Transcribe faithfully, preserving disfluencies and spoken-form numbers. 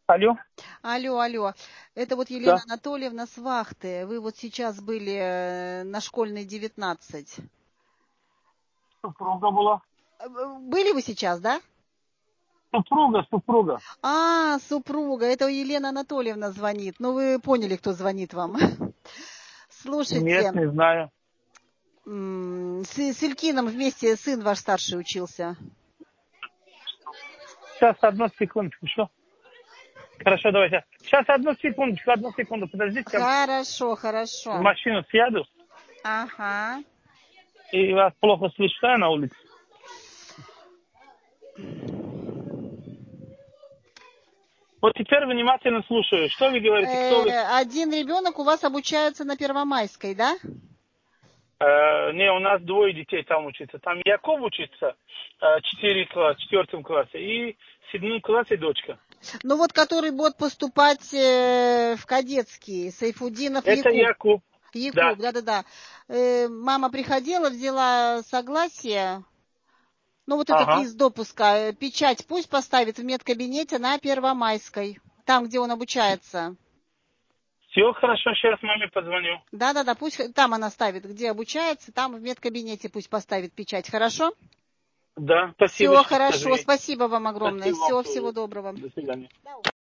Алло. Алло, алло. Это вот Елена Да. Анатольевна с вахты. Вы вот сейчас были э, на школьной девятнадцать. Супруга была. Э, б- Были вы сейчас, да? Супруга, супруга. А, супруга. Это Елена Анатольевна звонит. Ну, вы поняли, кто звонит вам. Нет, Слушайте, не знаю. м, с с Илькиным вместе сын ваш старший учился. Сейчас, одну секундочку. Что? Хорошо, давайте. Сейчас, одну секундочку, одну секунду. Подождите, я Хорошо, в хорошо. машину сяду, Ага. и вас плохо слышно на улице. Вот теперь внимательно слушаю. Что вы говорите, кто вы? Э, один ребенок у вас обучается на Первомайской, да? Э, не, у нас двое детей там учатся. Там Яков учится, э, четыре класс, в четвертом классе, и в седьмом классе дочка. Ну вот, который будет поступать э, в кадетский, Сайфудинов Это Якуб. Яков. Да. Якуб, да-да-да. Э, мама приходила, взяла согласие, ну вот этот Ага. лист допуска, э, печать пусть поставит в медкабинете на Первомайской, там, где он обучается. Все хорошо, сейчас маме позвоню. Да-да-да, пусть там она ставит, где обучается, там в медкабинете пусть поставит печать, хорошо? Да, спасибо, Все сейчас хорошо, скажи. спасибо вам огромное, Спасибо вам все, всего тоже. доброго. До свидания.